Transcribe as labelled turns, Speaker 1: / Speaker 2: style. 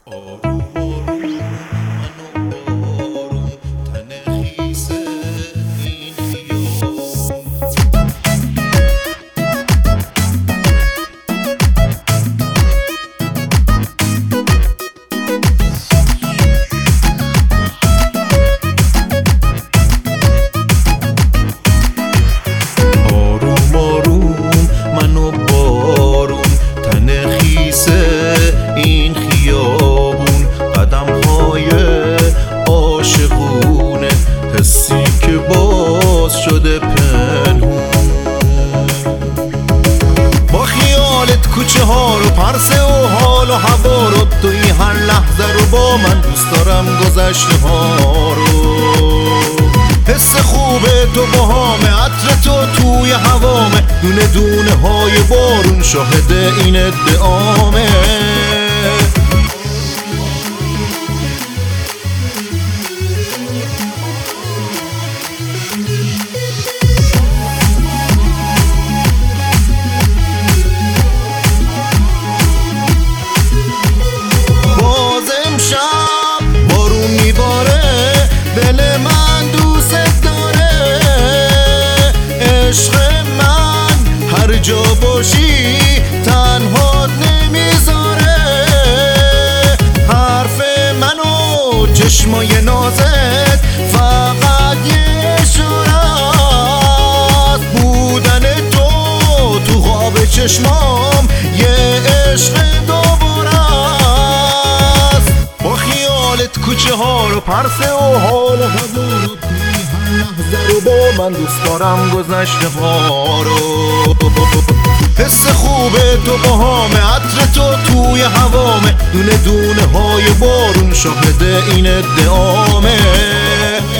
Speaker 1: آروم آروم من و بارون تن خیس این خیابون. آروم آروم من و بارون تن خیس این خیابون، قدم‌های عاشقونه، حسی که باز شده پنهون. با خیالت کوچه ها رو، پرسه و حال و هوا رو، توی هر لحظه رو با من دوست دارم گذشته ها رو. حس خوبه تو باهامه، عطر تو توی هوامه، دونه دونه های بارون شاهد این ادعامه. باز امشب بارون میباره، دل من دوست داره. عشق من هر جا باشی تنهات نمیذاره. حرف منو چشمای نازت فقط یه اشاره‌ست. بودن تو خواب چشمام یه عشق دوباره است. با خیالت کوچه ها رو، پرسه و حال و هوا رو، توی هر لحظه رو با من دوست دارم گذشته ها رو. حس خوبه تو باهامه، عطر تو توی هوامه، دونه دونه های بارون شاهد این ادعامه.